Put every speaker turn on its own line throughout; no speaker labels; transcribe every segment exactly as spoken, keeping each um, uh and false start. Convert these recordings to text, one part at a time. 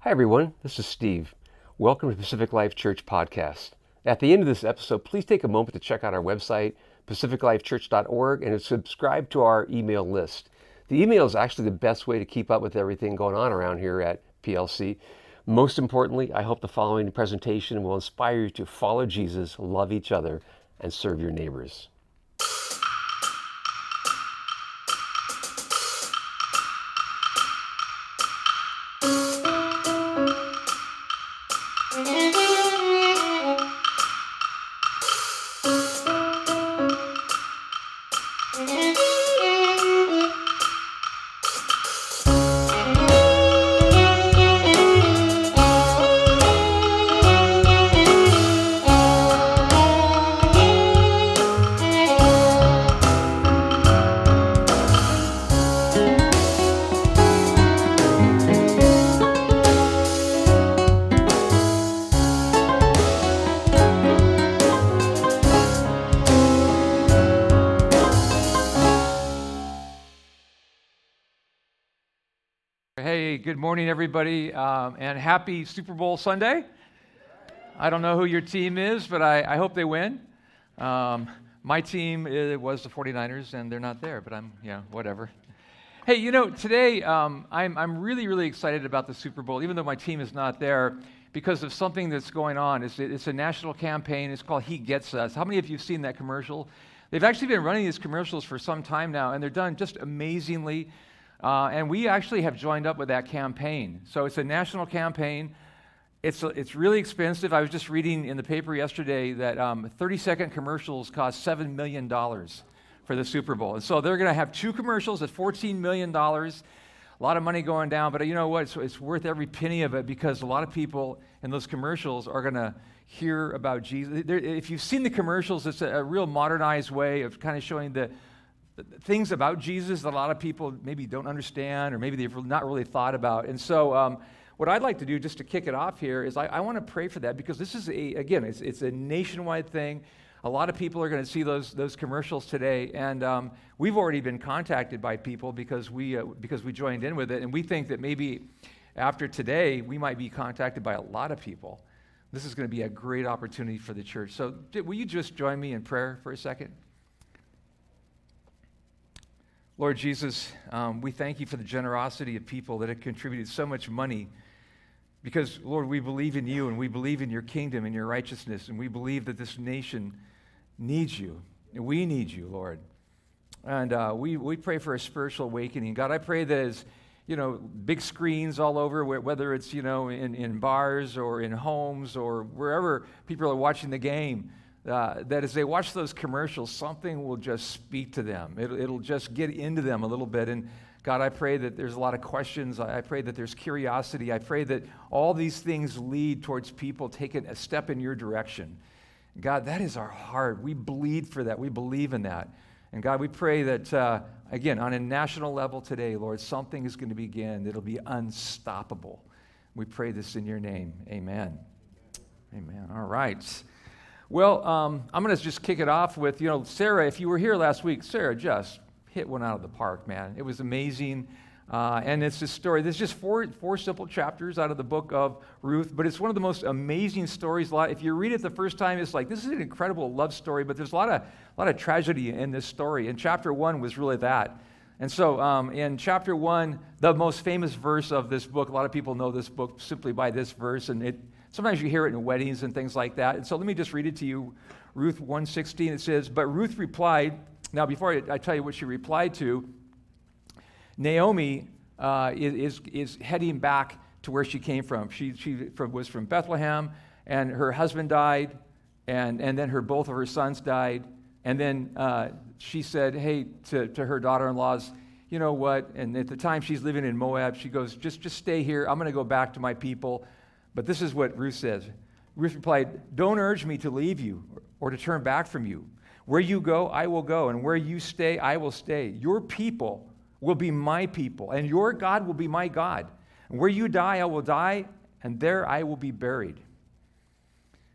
Hi everyone, this is Steve. Welcome to Pacific Life Church Podcast. At the end of this episode, please take a moment to check out our website, pacific life church dot org, and subscribe to our email list. The email is actually the best way to keep up with everything going on around here at P L C. Most importantly, I hope the following presentation will inspire you to follow Jesus, love each other, and serve your neighbors.
Hey, good morning, everybody, um, and happy Super Bowl Sunday. I don't know who your team is, but I, I hope they win. Um, my team it was the forty-niners, and they're not there, but I'm, yeah, whatever. Hey, you know, today um, I'm, I'm really, really excited about the Super Bowl, even though my team is not there, because of something that's going on. It's, it's a national campaign. It's called He Gets Us. How many of you have seen that commercial? They've actually been running these commercials for some time now, and they're done just amazingly. Uh, and we actually have joined up with that campaign. So it's a national campaign. It's it's really expensive. I was just reading in the paper yesterday that um, thirty-second commercials cost seven million dollars for the Super Bowl. And so they're going to have two commercials at fourteen million dollars. A lot of money going down, but you know what? It's, it's worth every penny of it because a lot of people in those commercials are going to hear about Jesus. There, if you've seen the commercials, it's a, a real modernized way of kind of showing the things about Jesus that a lot of people maybe don't understand or maybe they've not really thought about. And so um, what I'd like to do just to kick it off here is I, I want to pray for that because this is, a again, it's, it's a nationwide thing. A lot of people are going to see those those commercials today. And um, we've already been contacted by people because we, uh, because we joined in with it. And we think that maybe after today, we might be contacted by a lot of people. This is going to be a great opportunity for the church. So will you just join me in prayer for a second? Lord Jesus, um, we thank you for the generosity of people that have contributed so much money because, Lord, we believe in you and we believe in your kingdom and your righteousness, and we believe that this nation needs you, and we need you, Lord. And uh, we, we pray for a spiritual awakening. God, I pray that as, you know, big screens all over, whether it's, you know, in, in bars or in homes or wherever people are watching the game, Uh, that as they watch those commercials, something will just speak to them. It'll, it'll just get into them a little bit. And God, I pray that there's a lot of questions. I, I pray that there's curiosity. I pray that all these things lead towards people taking a step in your direction. God, that is our heart. We bleed for that. We believe in that. And God, we pray that, uh, again, on a national level today, Lord, something is going to begin that'll be unstoppable. We pray this in your name. Amen. Amen. All right. Well, um, I'm going to just kick it off with, you know, Sarah, if you were here last week, Sarah just hit one out of the park, man. It was amazing. Uh, and it's this story. There's just four four simple chapters out of the book of Ruth, but it's one of the most amazing stories. A lot, if you read it the first time, it's like, this is an incredible love story, but there's a lot of, a lot of tragedy in this story. And chapter one was really that. And so um, in chapter one, the most famous verse of this book, a lot of people know this book simply by this verse, and it sometimes you hear it in weddings and things like that. And so let me just read it to you. Ruth one sixteen, it says, "But Ruth replied," now before I, I tell you what she replied to, Naomi uh, is, is heading back to where she came from. She, she from, was from Bethlehem, and her husband died, and, and then her both of her sons died. And then uh, she said, hey, to, to her daughter-in-laws, you know what? And at the time she's living in Moab, she goes, just, just stay here. I'm going to go back to my people. But this is what Ruth says. Ruth replied, "Don't urge me to leave you or to turn back from you. Where you go, I will go, and where you stay, I will stay. Your people will be my people, and your God will be my God. And where you die, I will die, and there I will be buried."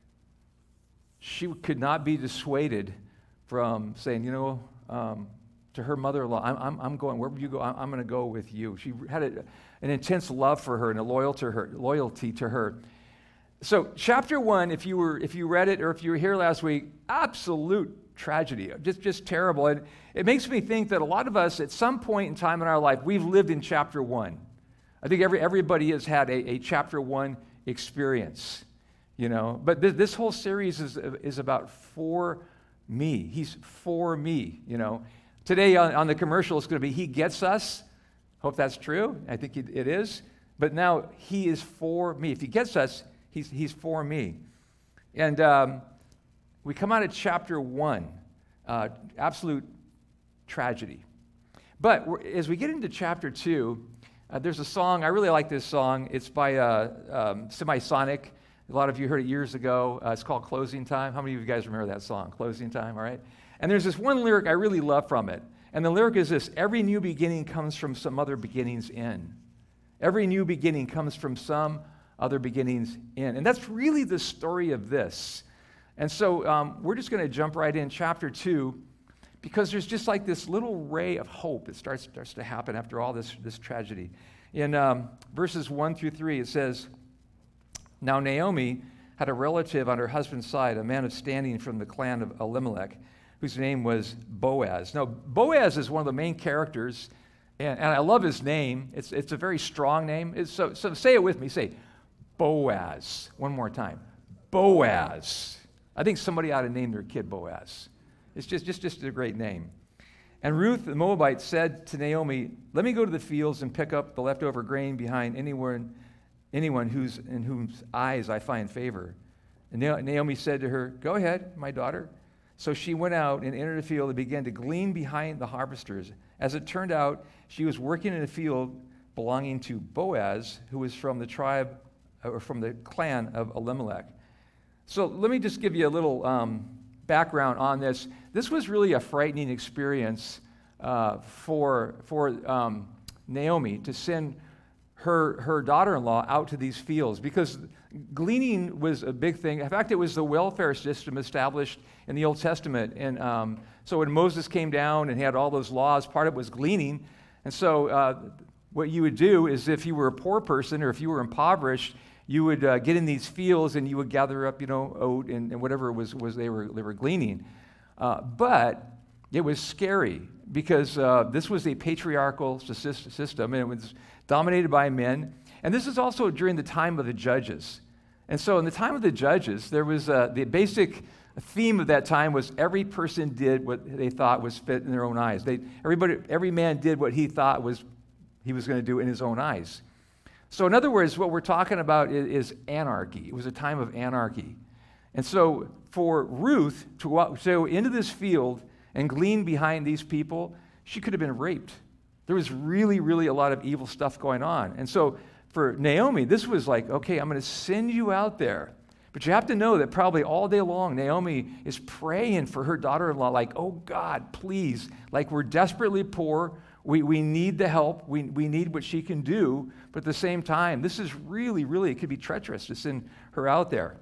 She could not be dissuaded from saying, you know, um, to her mother-in-law, I'm, I'm, I'm going, wherever you go, I'm, I'm going to go with you. She had a, an intense love for her and a loyal to her, loyalty to her. So chapter one, if you were, if you read it or if you were here last week, absolute tragedy, just, just terrible. And it makes me think that a lot of us at some point in time in our life, we've lived in chapter one. I think every, everybody has had a, a chapter one experience, you know. But th- this whole series is, is about for me. He's for me, you know. Today on, on the commercial, it's going to be He Gets Us. Hope that's true. I think it, it is. But now He is for me. If He gets us, He's, he's for me. And um, we come out of chapter one, uh, absolute tragedy. But as we get into chapter two, uh, there's a song. I really like this song. It's by uh, um, Semisonic. A lot of you heard it years ago. Uh, it's called Closing Time. How many of you guys remember that song, Closing Time, all right? And there's this one lyric I really love from it. And the lyric is this: every new beginning comes from some other beginning's end. Every new beginning comes from some other beginnings in. And that's really the story of this. And so um, we're just going to jump right in, chapter two, because there's just like this little ray of hope that starts, starts to happen after all this, this tragedy. In um, verses one through three, it says, "Now Naomi had a relative on her husband's side, a man of standing from the clan of Elimelech, whose name was Boaz." Now, Boaz is one of the main characters, and, and I love his name. It's, it's a very strong name. It's, so, so say it with me. Say, Boaz. One more time. Boaz. I think somebody ought to name their kid Boaz. It's just, just, just a great name. And Ruth the Moabite said to Naomi, "Let me go to the fields and pick up the leftover grain behind anyone, anyone whose, in whose eyes I find favor." And Naomi said to her, "Go ahead, my daughter." So she went out and entered the field and began to glean behind the harvesters. As it turned out, she was working in a field belonging to Boaz, who was from the tribe, or from the clan of Elimelech. So let me just give you a little um, background on this. This was really a frightening experience uh, for, for um, Naomi to send her, her daughter-in-law out to these fields, because gleaning was a big thing. In fact, it was the welfare system established in the Old Testament. And um, so when Moses came down and he had all those laws, part of it was gleaning. And so uh, what you would do is, if you were a poor person or if you were impoverished, you would uh, get in these fields and you would gather up, you know, oat and, and whatever was, was they were they were gleaning. Uh, but it was scary, because uh, this was a patriarchal system, and it was dominated by men. And this is also during the time of the judges. And so in the time of the judges, there was uh, the basic theme of that time was every person did what they thought was fit in their own eyes. They, everybody, every man did what he thought was he was going to do in his own eyes. So in other words, what we're talking about is, is anarchy. It was a time of anarchy. And so for Ruth to go so into this field and glean behind these people, she could have been raped. There was really, really a lot of evil stuff going on. And so for Naomi, this was like, okay, I'm going to send you out there. But you have to know that probably all day long, Naomi is praying for her daughter-in-law, like, oh God, please, like, we're desperately poor. We, we need the help. We, we need what she can do. But at the same time, this is really, really, it could be treacherous to send her out there.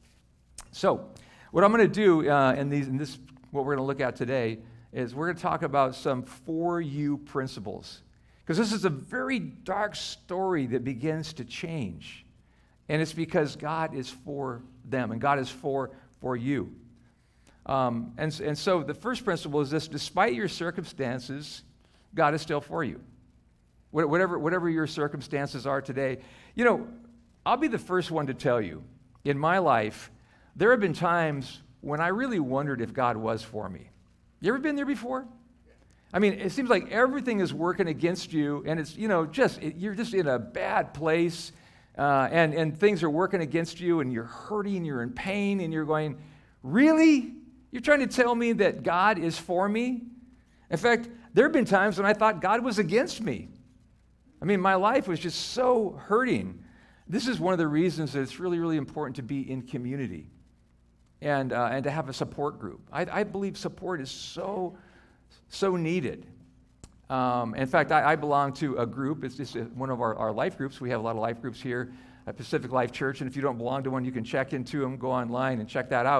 So what I'm going to do uh, in, these, in this, what we're going to look at today, is we're going to talk about some for you principles. Because this is a very dark story that begins to change. And it's because God is for them, and God is for, for you. Um, and, and so the first principle is this: despite your circumstances, God is still for you. Whatever, whatever your circumstances are today. You know, I'll be the first one to tell you, in my life, there have been times when I really wondered if God was for me. You ever been there before? I mean, it seems like everything is working against you, and it's, you know, just, it, you're just in a bad place, uh, and, and things are working against you, and you're hurting, you're in pain, and you're going, really? You're trying to tell me that God is for me? In fact, there have been times when I thought God was against me. I mean, my life was just so hurting. This is one of the reasons that it's really, really important to be in community and, uh, and to have a support group. I, I believe support is so, so needed. Um, in fact, I, I belong to a group. It's just one of our, our life groups. We have a lot of life groups here at Pacific Life Church, and if you don't belong to one, you can check into them, go online and check that out.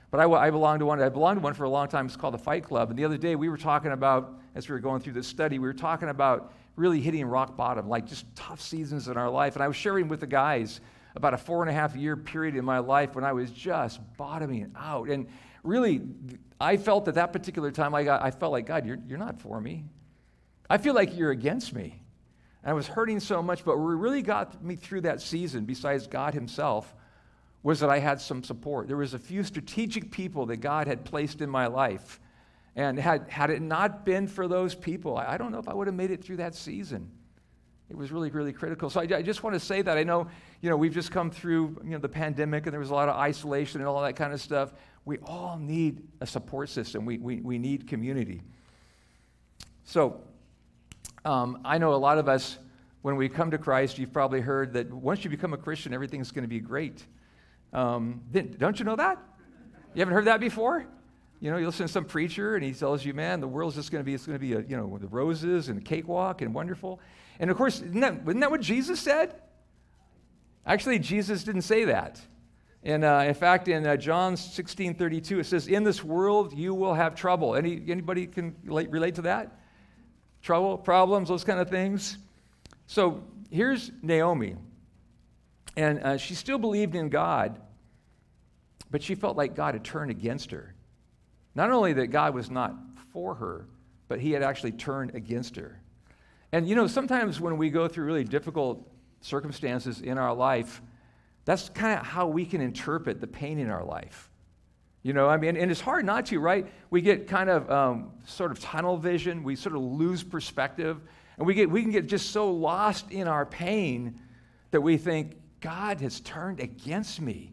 But I, I belong to one. I belonged to one for a long time. It's called the Fight Club. And the other day we were talking about, as we were going through this study, we were talking about really hitting rock bottom, like just tough seasons in our life. And I was sharing with the guys about a four and a half year period in my life when I was just bottoming out. And really, I felt at that particular time, I, got, I felt like, God, you're, you're not for me. I feel like you're against me. And I was hurting so much, but what really got me through that season, besides God himself, was that I had some support. There was a few strategic people that God had placed in my life. And had, had it not been for those people, I, I don't know if I would have made it through that season. It was really, really critical. So I, I just want to say that. I know, you know, we've just come through, you know, the pandemic, and there was a lot of isolation and all that kind of stuff. We all need a support system. We, we, we need community. So um, I know a lot of us, when we come to Christ, you've probably heard that once you become a Christian, everything's going to be great. Um, then, don't you know that? You haven't heard that before? You know, you listen to some preacher and he tells you, man, the world's just going to be, it's going to be, a, you know, the roses and a cakewalk and wonderful. And of course, isn't that, isn't that what Jesus said? Actually, Jesus didn't say that. And uh, in fact, in uh, John sixteen thirty-two, it says, in this world you will have trouble. Any, anybody can relate, relate to that? Trouble, problems, those kind of things. So here's Naomi. And uh, she still believed in God, but she felt like God had turned against her. Not only that God was not for her, but he had actually turned against her. And you know, sometimes when we go through really difficult circumstances in our life, that's kind of how we can interpret the pain in our life. You know, I mean, and it's hard not to, right? We get kind of um, sort of tunnel vision. We sort of lose perspective. And we get we can get just so lost in our pain that we think, God has turned against me.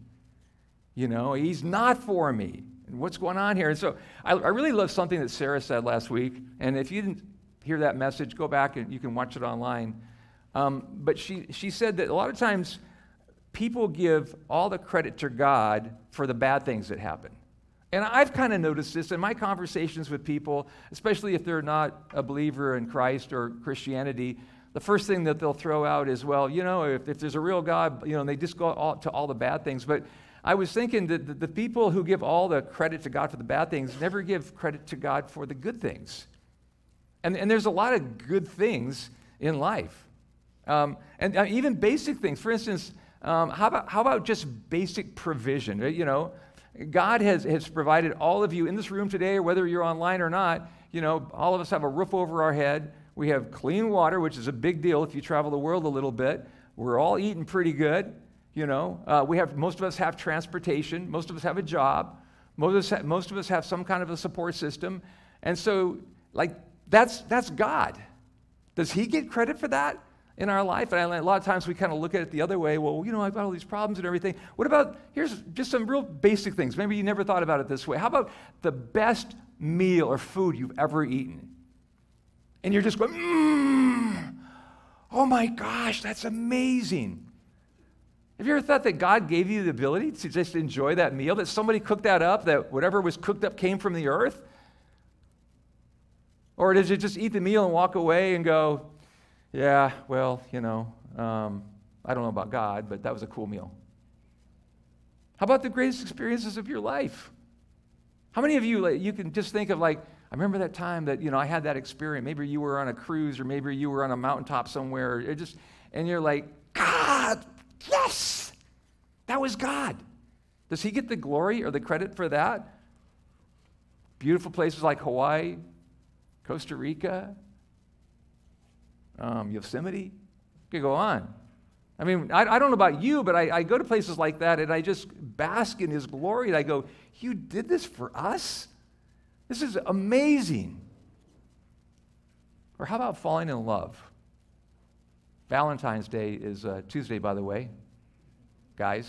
You know, he's not for me. And what's going on here? And so I, I really love something that Sarah said last week. And if you didn't hear that message, go back and you can watch it online. Um, but she, she said that a lot of times people give all the credit to God for the bad things that happen. And I've kind of noticed this in my conversations with people, especially if they're not a believer in Christ or Christianity. The first thing that they'll throw out is, well, you know, if, if there's a real God, you know, and they just go all, to all the bad things. But I was thinking that the, the people who give all the credit to God for the bad things never give credit to God for the good things. And, and there's a lot of good things in life. Um, and uh, even basic things. For instance, um, how about how about just basic provision? You know, God has, has provided all of you in this room today, or whether you're online or not, you know, all of us have a roof over our head. We have clean water, which is a big deal if you travel the world a little bit. We're all eating pretty good, you know. Uh, we have most of us have transportation. Most of us have a job. Most of us ha- most of us have some kind of a support system. And so, like, that's that's God. Does he get credit for that in our life? And I, a lot of times we kind of look at it the other way. Well, you know, I've got all these problems and everything. What about, here's just some real basic things. Maybe you never thought about it this way. How about the best meal or food you've ever eaten? And you're just going, mmm, oh my gosh, that's amazing. Have you ever thought that God gave you the ability to just enjoy that meal, that somebody cooked that up, that whatever was cooked up came from the earth? Or did you just eat the meal and walk away and go, yeah, well, you know, um, I don't know about God, but that was a cool meal. How about the greatest experiences of your life? How many of you, like, you can just think of, like, I remember that time that, you know, I had that experience. Maybe you were on a cruise, or maybe you were on a mountaintop somewhere. It just, and you're like, God, yes, that was God. Does he get the glory or the credit for that? Beautiful places like Hawaii, Costa Rica, um, Yosemite. You could go on. I mean, I, I don't know about you, but I, I go to places like that and I just bask in his glory. And I go, you did this for us? This is amazing. Or how about falling in love? Valentine's Day is uh, Tuesday, by the way, guys.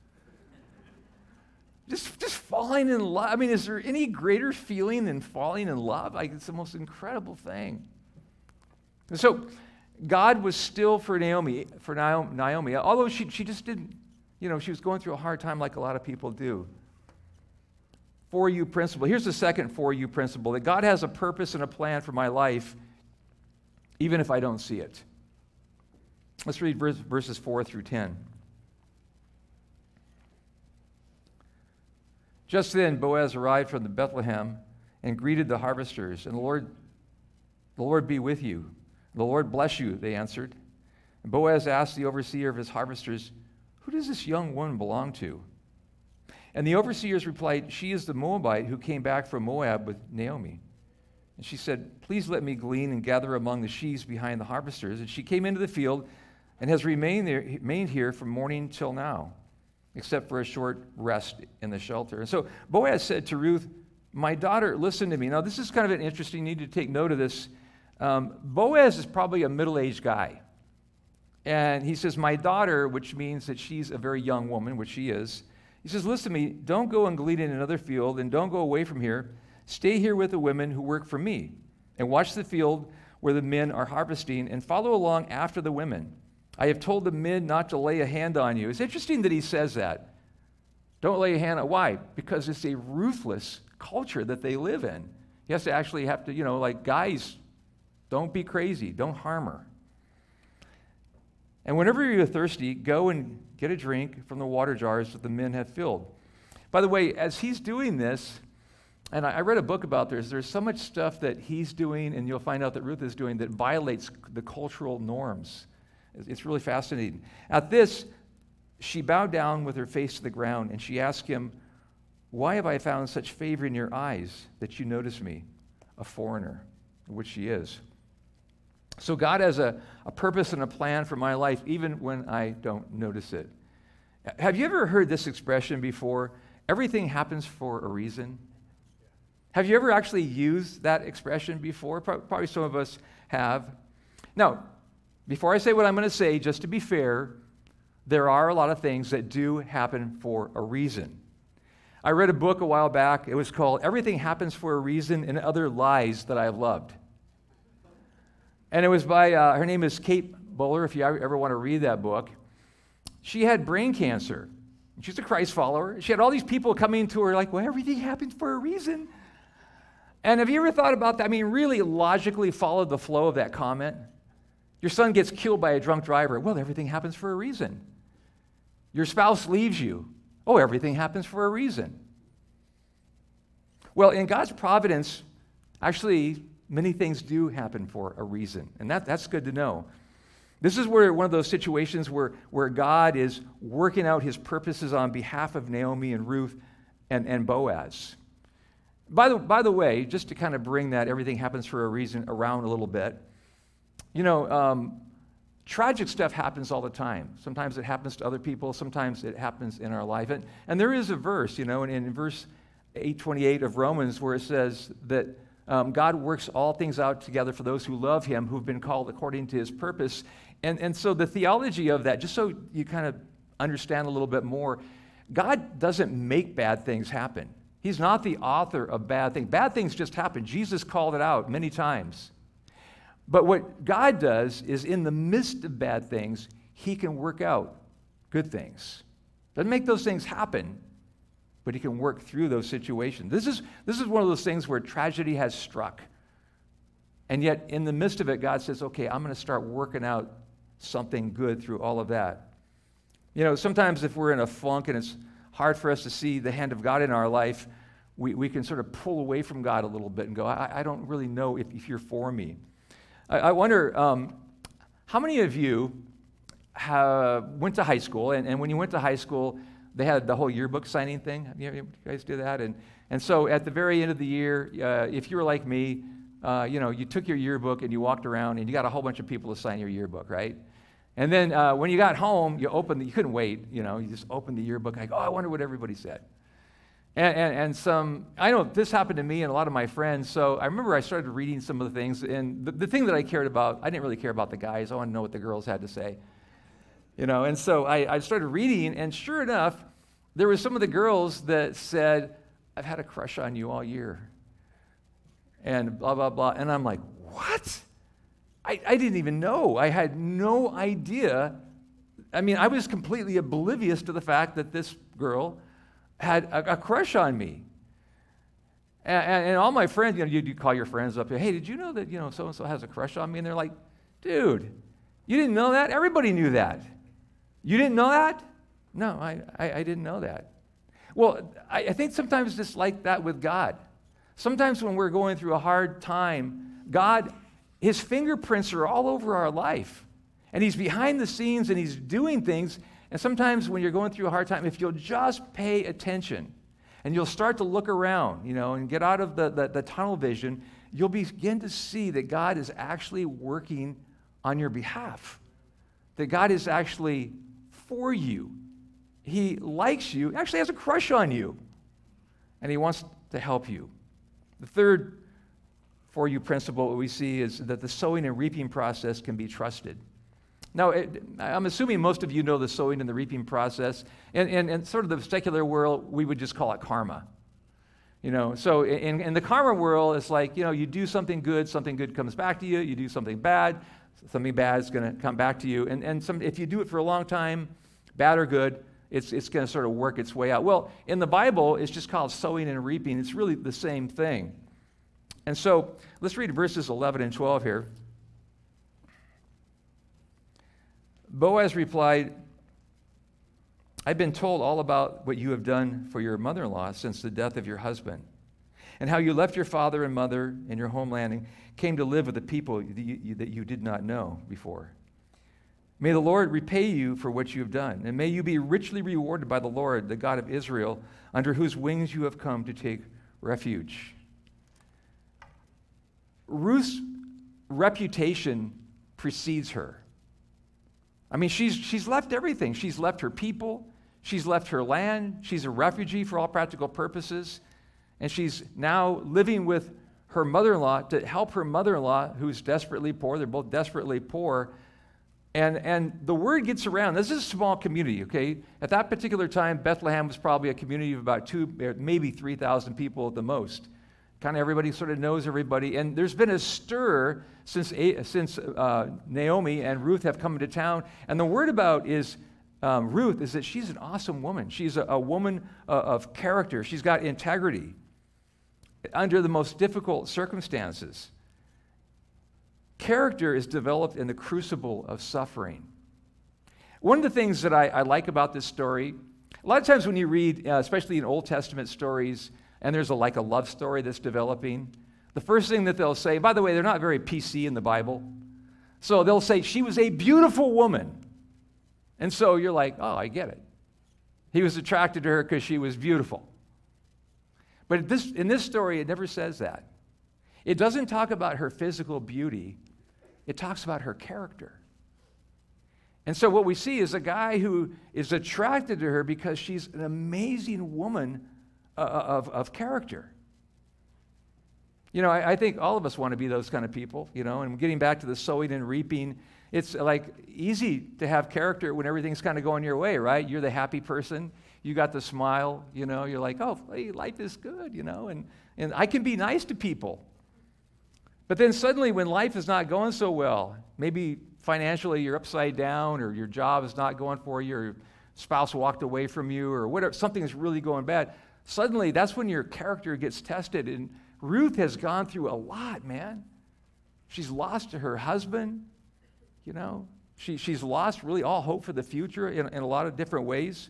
Just, just falling in love. I mean, is there any greater feeling than falling in love? Like, it's the most incredible thing. And so, God was still for Naomi, for Naomi, although she, she just didn't, you know, she was going through a hard time like a lot of people do. For you principle. Here's the second for you principle, that God has a purpose and a plan for my life, even if I don't see it. Let's read verse, verses four through ten. Just then Boaz arrived from the Bethlehem and greeted the harvesters. And the Lord, the Lord be with you. The Lord bless you, they answered. And Boaz asked the overseer of his harvesters, who does this young woman belong to? And the overseers replied, she is the Moabite who came back from Moab with Naomi. And she said, please let me glean and gather among the sheaves behind the harvesters. And she came into the field and has remained there, remained here from morning till now, except for a short rest in the shelter. And so Boaz said to Ruth, my daughter, listen to me. Now, this is kind of an interesting, you need to take note of this. Um, Boaz is probably a middle-aged guy. And he says, my daughter, which means that she's a very young woman, which she is. He says, listen to me, don't go and glean in another field, and don't go away from here. Stay here with the women who work for me, and watch the field where the men are harvesting, and follow along after the women. I have told the men not to lay a hand on you. It's interesting that he says that. Don't lay a hand on, why? Because it's a ruthless culture that they live in. He has to actually have to, you know, like, guys, don't be crazy, don't harm her. And whenever you're thirsty, go and get a drink from the water jars that the men have filled. By the way, as he's doing this, and I read a book about this, there's so much stuff that he's doing, and you'll find out that Ruth is doing, that violates the cultural norms. It's really fascinating. At this, she bowed down with her face to the ground, and she asked him, why have I found such favor in your eyes that you notice me, a foreigner, which she is? So God has a, a purpose and a plan for my life, even when I don't notice it. Have you ever heard this expression before? Everything happens for a reason. Have you ever actually used that expression before? Probably some of us have. Now, before I say what I'm going to say, just to be fair, there are a lot of things that do happen for a reason. I read a book a while back. It was called Everything Happens for a Reason and Other Lies That I Loved. And it was by, uh, her name is Kate Bowler, if you ever want to read that book. She had brain cancer. She's a Christ follower. She had all these people coming to her like, well, everything happens for a reason. And have you ever thought about that? I mean, really logically followed the flow of that comment? Your son gets killed by a drunk driver. Well, everything happens for a reason. Your spouse leaves you. Oh, everything happens for a reason. Well, in God's providence, actually, many things do happen for a reason, and that, that's good to know. This is where one of those situations where, where God is working out his purposes on behalf of Naomi and Ruth and, and Boaz. By the, by the way, just to kind of bring that everything happens for a reason around a little bit, you know, um, tragic stuff happens all the time. Sometimes it happens to other people, sometimes it happens in our life. And, and there is a verse, you know, in, in verse eight twenty-eight of Romans where it says that Um, God works all things out together for those who love him, who've been called according to his purpose. And, and so the theology of that, just so you kind of understand a little bit more, God doesn't make bad things happen. He's not the author of bad things. Bad things just happen. Jesus called it out many times. But what God does is in the midst of bad things, he can work out good things. Doesn't make those things happen, but he can work through those situations. This is, this is one of those things where tragedy has struck. And yet, in the midst of it, God says, okay, I'm going to start working out something good through all of that. You know, sometimes if we're in a funk and it's hard for us to see the hand of God in our life, we, we can sort of pull away from God a little bit and go, I, I don't really know if, if you're for me. I, I wonder, um, how many of you have, went to high school, and, and when you went to high school, they had the whole yearbook signing thing. You, you guys do that? And, and so at the very end of the year, uh, if you were like me, uh, you know, you took your yearbook and you walked around and you got a whole bunch of people to sign your yearbook, right? And then uh, when you got home, you opened, the, you couldn't wait, you know, you just opened the yearbook like, oh, I wonder what everybody said. And, and, and some, I know this happened to me and a lot of my friends, so I remember I started reading some of the things, and the, the thing that I cared about, I didn't really care about the guys, I wanted to know what the girls had to say. You know, and so I, I started reading, and sure enough, there were some of the girls that said, I've had a crush on you all year. And blah, blah, blah. And I'm like, what? I, I didn't even know. I had no idea. I mean, I was completely oblivious to the fact that this girl had a, a crush on me. And, and, and all my friends, you know, you, you call your friends up, hey, did you know that, you know, so-and-so has a crush on me? And they're like, dude, you didn't know that? Everybody knew that. You didn't know that? No, I, I, I didn't know that. Well, I, I think sometimes it's like that with God. Sometimes when we're going through a hard time, God, his fingerprints are all over our life. And he's behind the scenes and he's doing things. And sometimes when you're going through a hard time, if you'll just pay attention and you'll start to look around, you know, and get out of the, the, the tunnel vision, you'll begin to see that God is actually working on your behalf. That God is actually for you. He likes you, actually has a crush on you, and he wants to help you. The third for you principle we see is that the sowing and reaping process can be trusted. Now, it, I'm assuming most of you know the sowing and the reaping process. And in, in, in sort of the secular world, we would just call it karma. You know, so in, in the karma world, it's like, you know, you do something good, something good comes back to you. You do something bad, something bad is going to come back to you. And, and some, if you do it for a long time, bad or good, it's, it's going to sort of work its way out. Well, in the Bible, it's just called sowing and reaping. It's really the same thing. And so let's read verses eleven and twelve here. Boaz replied, I've been told all about what you have done for your mother-in-law since the death of your husband, and how you left your father and mother in your homeland and came to live with the people that you, that you did not know before. May the Lord repay you for what you have done, and may you be richly rewarded by the Lord, the God of Israel, under whose wings you have come to take refuge. Ruth's reputation precedes her. I mean, she's, she's left everything. She's left her people. She's left her land. She's a refugee for all practical purposes. And she's now living with her mother-in-law to help her mother-in-law, who's desperately poor. They're both desperately poor. And, and the word gets around. This is a small community, okay? At that particular time, Bethlehem was probably a community of about two, maybe three thousand people at the most. Kind of everybody sort of knows everybody. And there's been a stir since, since uh, Naomi and Ruth have come into town. And the word about is um, Ruth is that she's an awesome woman. She's a, a woman uh, of character. She's got integrity under the most difficult circumstances. Character is developed in the crucible of suffering. One of the things that I, I like about this story, a lot of times when you read, uh, especially in Old Testament stories, and there's a, like a love story that's developing, the first thing that they'll say, by the way, they're not very P C in the Bible. So they'll say, she was a beautiful woman. And so you're like, oh, I get it. He was attracted to her because she was beautiful. But this, in this story, it never says that. It doesn't talk about her physical beauty. It talks about her character. And so what we see is a guy who is attracted to her because she's an amazing woman uh, of, of character. You know, I, I think all of us want to be those kind of people, you know, and getting back to the sowing and reaping, it's like easy to have character when everything's kind of going your way, right? You're the happy person. You got the smile, you know, you're like, oh, hey, life is good, you know, and, and I can be nice to people. But then suddenly when life is not going so well, maybe financially you're upside down or your job is not going for you or your spouse walked away from you or whatever, something is really going bad, suddenly that's when your character gets tested. And Ruth has gone through a lot, man. She's lost to her husband, you know. She, she's lost really all hope for the future in, in a lot of different ways.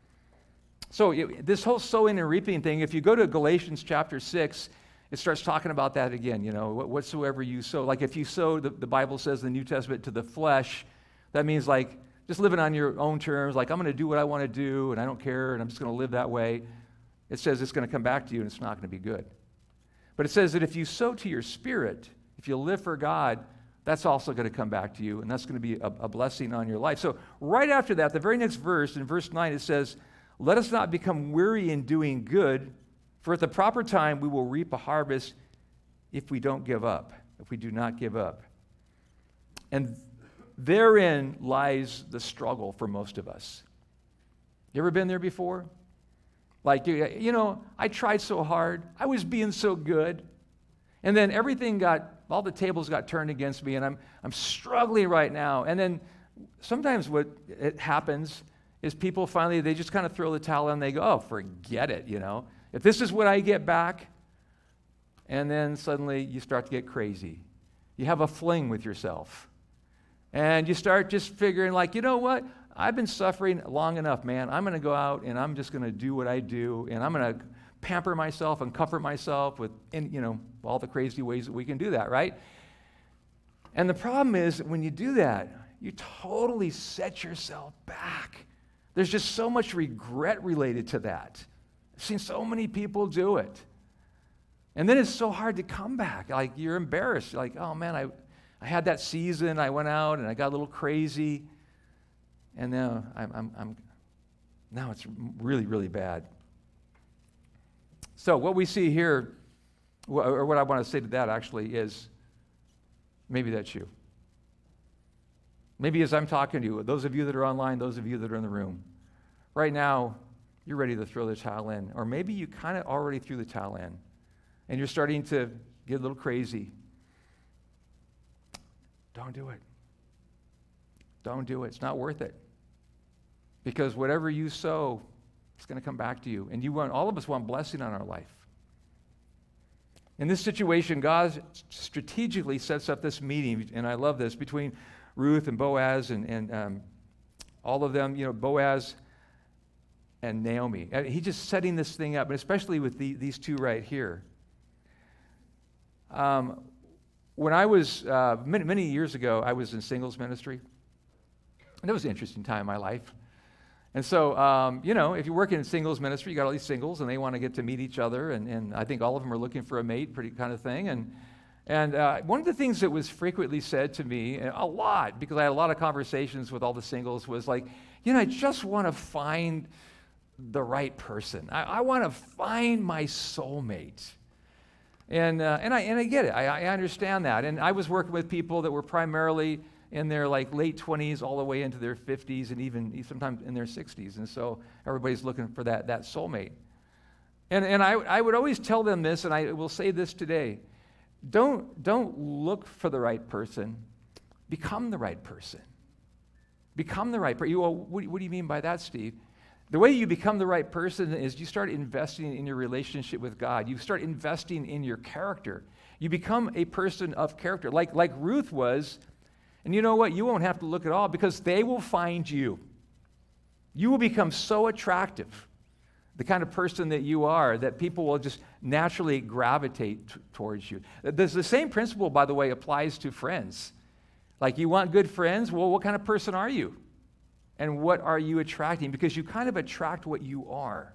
So it, this whole sowing and reaping thing, if you go to Galatians chapter six, it starts talking about that again, you know, whatsoever you sow. Like if you sow, the, the Bible says in the New Testament, to the flesh, that means like just living on your own terms, like I'm going to do what I want to do and I don't care and I'm just going to live that way. It says it's going to come back to you and it's not going to be good. But it says that if you sow to your spirit, if you live for God, that's also going to come back to you and that's going to be a, a blessing on your life. So right after that, the very next verse, in verse nine, it says, let us not become weary in doing good, for at the proper time we will reap a harvest if we don't give up, if we do not give up. And therein lies the struggle for most of us. You ever been there before? Like, you know, I tried so hard. I was being so good. And then everything got, all the tables got turned against me, and I'm, I'm struggling right now. And then sometimes what it happens is people finally, they just kind of throw the towel in and they go, oh, forget it, you know. If this is what I get back, and then suddenly you start to get crazy. You have a fling with yourself. And you start just figuring like, you know what? I've been suffering long enough, man. I'm going to go out and I'm just going to do what I do, and I'm going to pamper myself and comfort myself with, in, you know, all the crazy ways that we can do that, right? And the problem is when you do that, you totally set yourself back. There's just so much regret related to that. I've seen so many people do it. And then it's so hard to come back. Like, you're embarrassed. You're like, oh, man, I, I had that season. I went out and I got a little crazy. And now I'm, I'm, I'm now it's really, really bad. So what we see here, or what I want to say to that actually is, maybe that's you. Maybe as I'm talking to you, those of you that are online, those of you that are in the room, right now, you're ready to throw the towel in. Or maybe you kind of already threw the towel in, and you're starting to get a little crazy. Don't do it. Don't do it. It's not worth it. Because whatever you sow, it's going to come back to you. And you want, all of us want blessing on our life. In this situation, God strategically sets up this meeting, and I love this, between Ruth and Boaz and, and um, all of them, you know, Boaz and Naomi. And he's just setting this thing up, and especially with the, these two right here. Um, when I was, uh, many, many years ago, I was in singles ministry. And it was an interesting time in my life. And so, um, you know, if you work in singles ministry, you got all these singles, and they want to get to meet each other, and, and I think all of them are looking for a mate, pretty kind of thing. And and uh, one of the things that was frequently said to me, a lot, because I had a lot of conversations with all the singles, was like, you know, I just want to find the right person. I, I want to find my soulmate. And uh, and I and I get it. I, I understand that. And I was working with people that were primarily in their like late twenties all the way into their fifties, and even sometimes in their sixties. And so everybody's looking for that, that soulmate. And, and I, I would always tell them this, and I will say this today. Don't, don't look for the right person. Become the right person. Become the right person. You, well, what, what do you mean by that, Steve? The way you become the right person is you start investing in your relationship with God. You start investing in your character. You become a person of character, like, like Ruth was. And you know what? You won't have to look at all, because they will find you. You will become so attractive, the kind of person that you are, that people will just naturally gravitate t- towards you. There's the same principle, by the way, applies to friends. Like, you want good friends? Well, what kind of person are you? And what are you attracting? Because you kind of attract what you are.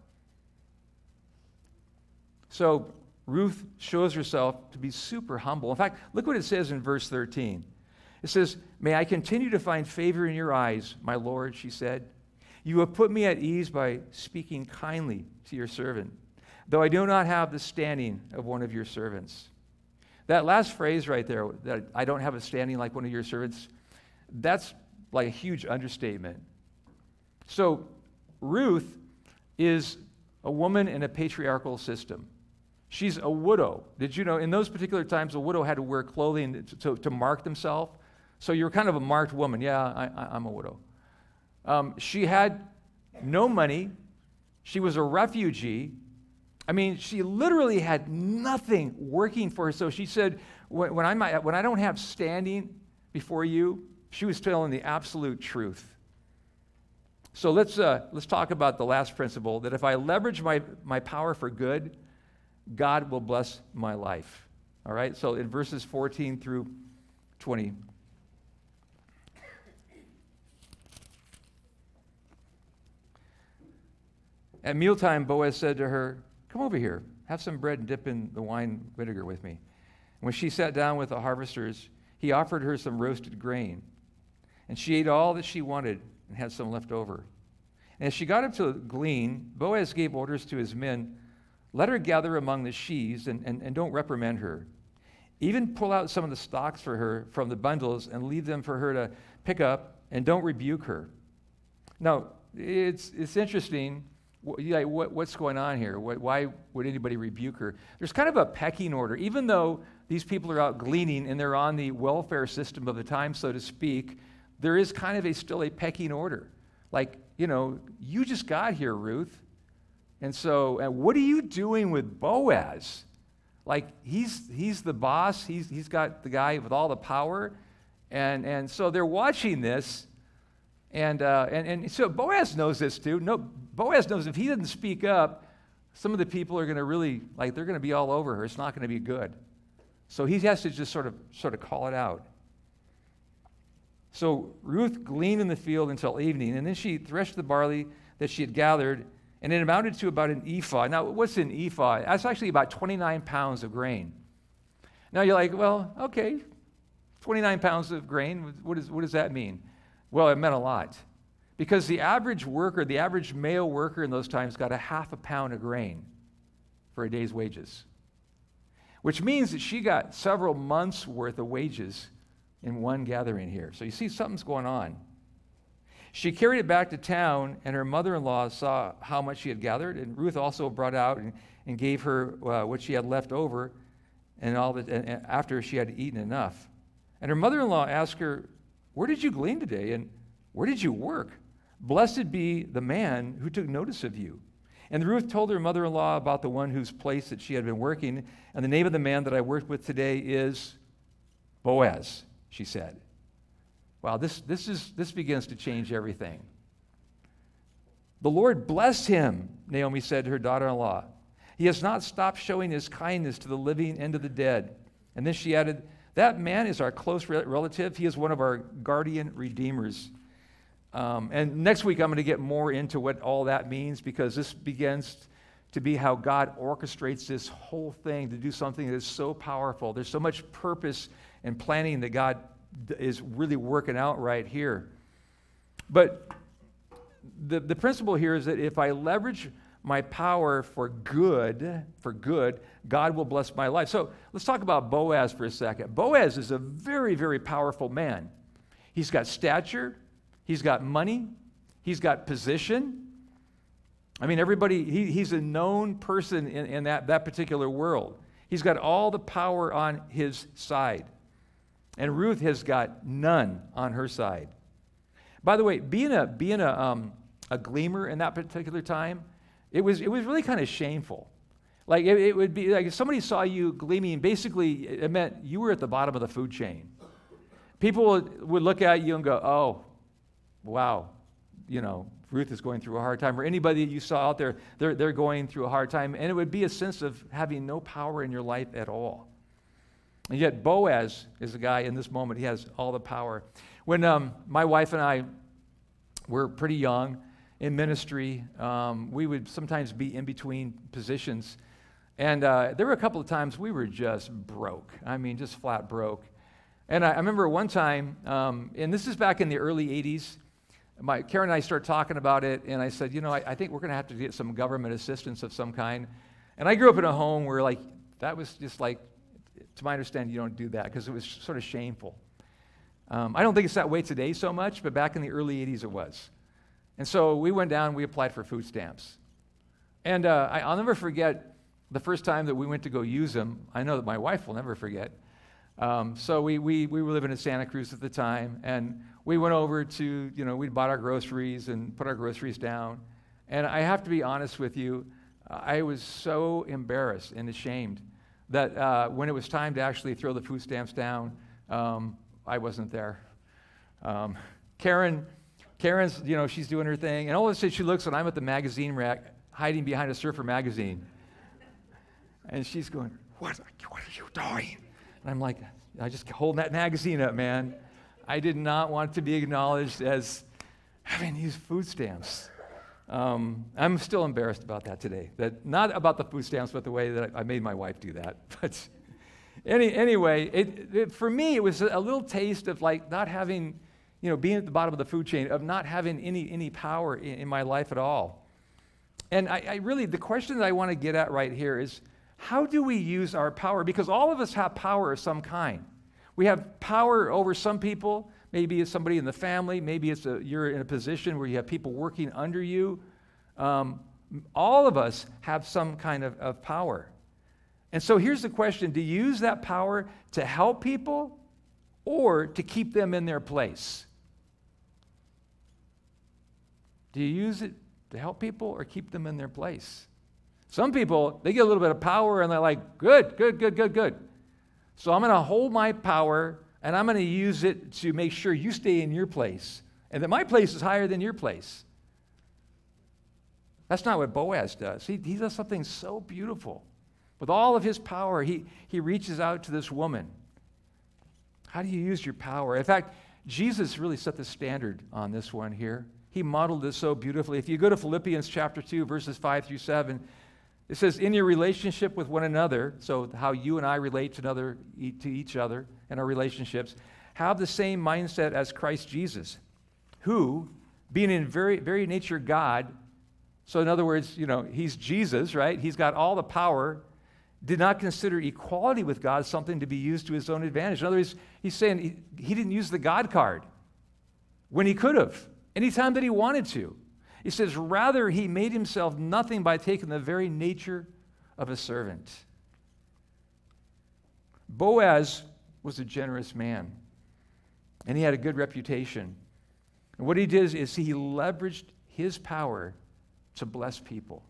So Ruth shows herself to be super humble. In fact, look what it says in verse thirteen. It says, "May I continue to find favor in your eyes, my Lord," she said. "You have put me at ease by speaking kindly to your servant, though I do not have the standing of one of your servants." That last phrase right there, that I don't have a standing like one of your servants, that's like a huge understatement. So Ruth is a woman in a patriarchal system. She's a widow. Did you know in those particular times, a widow had to wear clothing to, to, to mark themselves? So you're kind of a marked woman. Yeah, I, I, I'm a widow. Um, she had no money. She was a refugee. I mean, she literally had nothing working for her. So she said, when, when, I'm, when I don't have standing before you, she was telling the absolute truth. So let's, uh, let's talk about the last principle, that if I leverage my, my power for good, God will bless my life. All right? So in verses fourteen through twenty. At mealtime, Boaz said to her, "Come over here, have some bread and dip in the wine vinegar with me." And when she sat down with the harvesters, he offered her some roasted grain. And she ate all that she wanted and had some left over. And as she got up to glean, Boaz gave orders to his men, "Let her gather among the sheaves and, and, and don't reprimand her. Even pull out some of the stalks for her from the bundles and leave them for her to pick up, and don't rebuke her." Now, it's, it's interesting. What, what's going on here? Why would anybody rebuke her? There's kind of a pecking order. Even though these people are out gleaning and they're on the welfare system of the time, so to speak, there is kind of a still a pecking order. Like, you know, you just got here, Ruth. And so, and what are you doing with Boaz? Like, he's he's the boss. He's he's got the guy with all the power. And, and so they're watching this. And, uh, and, and so Boaz knows this too. No, Boaz knows if he doesn't speak up, some of the people are going to really, like, they're going to be all over her. It's not going to be good. So he has to just sort of, sort of call it out. So Ruth gleaned in the field until evening, and then she threshed the barley that she had gathered, and it amounted to about an ephah. Now, what's an ephah? That's actually about twenty-nine pounds of grain. Now, you're like, well, okay, twenty-nine pounds of grain, what, is, what does that mean? Well, it meant a lot. Because the average worker, the average male worker in those times got a half a pound of grain for a day's wages, which means that she got several months' worth of wages in one gathering here. So you see something's going on. She carried it back to town, and her mother-in-law saw how much she had gathered, and Ruth also brought out and, and gave her uh, what she had left over and all that, and, and after she had eaten enough. And her mother-in-law asked her, "Where did you glean today, and where did you work? Blessed be the man who took notice of you." And Ruth told her mother-in-law about the one whose place that she had been working, and the name of the man that I worked with today is Boaz, she said. Wow, this, this, is, this begins to change everything. "The Lord bless him," Naomi said to her daughter-in-law. "He has not stopped showing his kindness to the living and to the dead." And then she added, "That man is our close relative. He is one of our guardian redeemers." Um, and next week I'm going to get more into what all that means, because this begins to be how God orchestrates this whole thing to do something that is so powerful. There's so much purpose and planning that God is really working out right here. But the, the principle here is that if I leverage my power for good, for good, God will bless my life. So let's talk about Boaz for a second. Boaz is a very, very powerful man. He's got stature. He's got money. He's got position. I mean, everybody, he, he's a known person in, in that, that particular world. He's got all the power on his side. And Ruth has got none on her side. By the way, being a, being a, um, a gleaner in that particular time, it was, it was really kind of shameful. Like, it, it would be, like, if somebody saw you gleaming, basically, it meant you were at the bottom of the food chain. People would, would look at you and go, "Oh, wow, you know, Ruth is going through a hard time," or anybody that you saw out there, they're, they're going through a hard time. And it would be a sense of having no power in your life at all. And yet Boaz is a guy in this moment, he has all the power. When um, my wife and I were pretty young in ministry, um, we would sometimes be in between positions. And uh, there were a couple of times we were just broke. I mean, just flat broke. And I, I remember one time, um, and this is back in the early eighties, My, Karen and I started talking about it, and I said, you know, I, I think we're going to have to get some government assistance of some kind. And I grew up in a home where, like, that was just like, to my understanding, you don't do that because it was sort of shameful. Um, I don't think it's that way today so much, but back in the early eighties it was. And so we went down, we applied for food stamps. And uh, I, I'll never forget the first time that we went to go use them. I know that my wife will never forget. Um, so we, we, we were living in Santa Cruz at the time, and we went over to, you know, we bought our groceries and put our groceries down. And I have to be honest with you, I was so embarrassed and ashamed that uh, when it was time to actually throw the food stamps down, um, I wasn't there. Um, Karen, Karen's, you know, she's doing her thing, and all of a sudden she looks, and I'm at the magazine rack, hiding behind a surfer magazine. And she's going, what, what are you doing? And I'm like, I just holding that magazine up, man. I did not want to be acknowledged as having used food stamps. Um, I'm still embarrassed about that today. That not about the food stamps, but the way that I made my wife do that. But any, anyway, it, it, for me, it was a little taste of like not having, you know, being at the bottom of the food chain, of not having any any power in, in my life at all. And I, I really, the question that I want to get at right here is, how do we use our power? Because all of us have power of some kind. We have power over some people. Maybe it's somebody in the family. Maybe it's a, you're in a position where you have people working under you. Um, all of us have some kind of, of power. And so here's the question. Do you use that power to help people or to keep them in their place? Do you use it to help people or keep them in their place? Some people, they get a little bit of power and they're like, good, good, good, good, good. So I'm going to hold my power and I'm going to use it to make sure you stay in your place and that my place is higher than your place. That's not what Boaz does. He, he does something so beautiful. With all of his power, he, he reaches out to this woman. How do you use your power? In fact, Jesus really set the standard on this one here. He modeled this so beautifully. If you go to Philippians chapter two, verses five through seven, it says, in your relationship with one another, so how you and I relate to, another, to each other in our relationships, have the same mindset as Christ Jesus, who, being in very, very nature God, so in other words, you know, he's Jesus, right? He's got all the power, did not consider equality with God something to be used to his own advantage. In other words, he's saying he, he didn't use the God card when he could have, anytime that he wanted to. He says, rather, he made himself nothing by taking the very nature of a servant. Boaz was a generous man, and he had a good reputation. And what he did is he leveraged his power to bless people.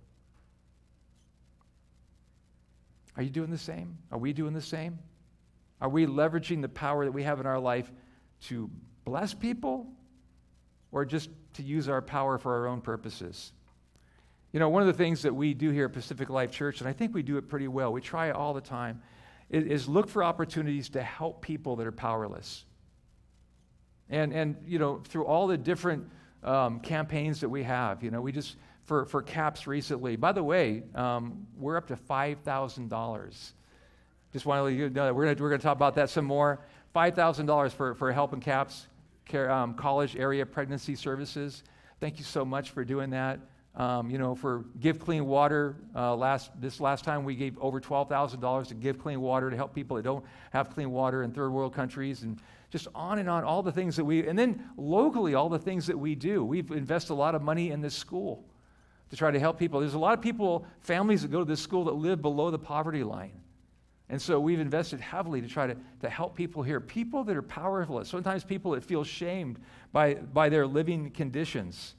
Are you doing the same? Are we doing the same? Are we leveraging the power that we have in our life to bless people, or just to use our power for our own purposes? You know, one of the things that we do here at Pacific Life Church, and I think we do it pretty well, we try it all the time, is, is look for opportunities to help people that are powerless. And, and you know, through all the different um, campaigns that we have, you know, we just, for, for CAPS recently, by the way, um, we're up to five thousand dollars. Just want to let you know that we're going we're going to talk about that some more. five thousand dollars for, for helping CAPS, care, um, college area pregnancy services. Thank you so much for doing that. Um, you know, for Give Clean Water, uh, last this last time we gave over twelve thousand dollars to Give Clean Water to help people that don't have clean water in third world countries, and just on and on, all the things that we, and then locally, all the things that we do. We've invested a lot of money in this school to try to help people. There's a lot of people, families that go to this school that live below the poverty line. And so we've invested heavily to try to, to help people here, people that are powerless, sometimes people that feel shamed by, by their living conditions.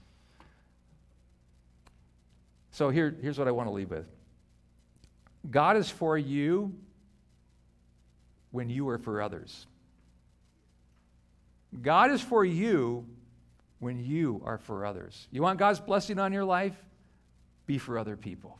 So here, here's what I want to leave with. God is for you when you are for others. God is for you when you are for others. You want God's blessing on your life? Be for other people.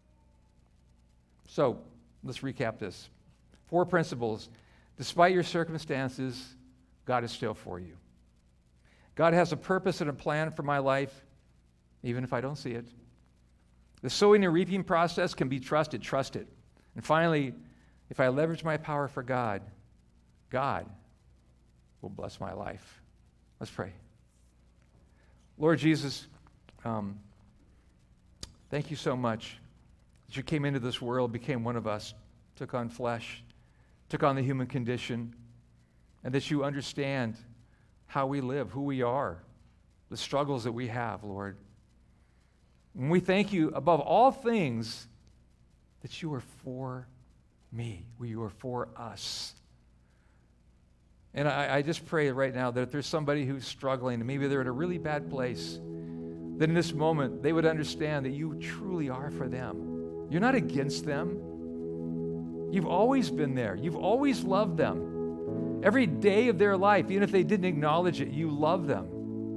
So, let's recap this. Four principles. Despite your circumstances, God is still for you. God has a purpose and a plan for my life, even if I don't see it. The sowing and reaping process can be trusted. Trust it. And finally, if I leverage my power for God, God will bless my life. Let's pray. Lord Jesus, um, thank you so much that you came into this world, became one of us, took on flesh, took on the human condition, and that you understand how we live, who we are, the struggles that we have, Lord. And we thank you above all things that you are for me, you are for us. And I, I just pray right now that if there's somebody who's struggling, and maybe they're in a really bad place, that in this moment they would understand that you truly are for them. You're not against them. You've always been there. You've always loved them. Every day of their life, even if they didn't acknowledge it, you love them.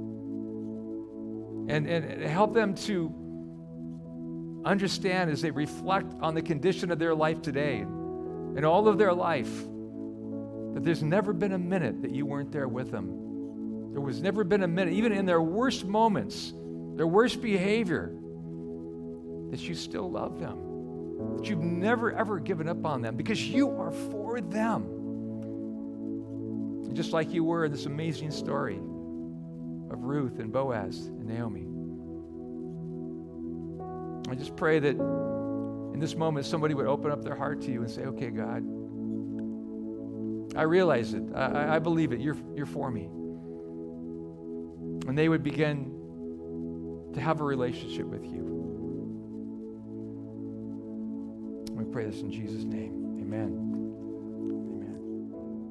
And, and help them to understand as they reflect on the condition of their life today and all of their life, that there's never been a minute that you weren't there with them. There was never been a minute, even in their worst moments, their worst behavior, that you still love them. That you've never, ever given up on them because you are for them. And just like you were in this amazing story of Ruth and Boaz and Naomi. I just pray that in this moment somebody would open up their heart to you and say, okay, God, I realize it. I, I believe it. You're, you're for me. And they would begin to have a relationship with you. We pray this in Jesus' name. Amen. Amen.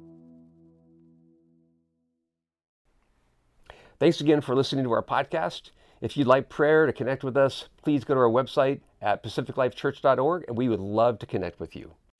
Thanks again for listening to our podcast. If you'd like prayer to connect with us, please go to our website at pacific life church dot org, and we would love to connect with you.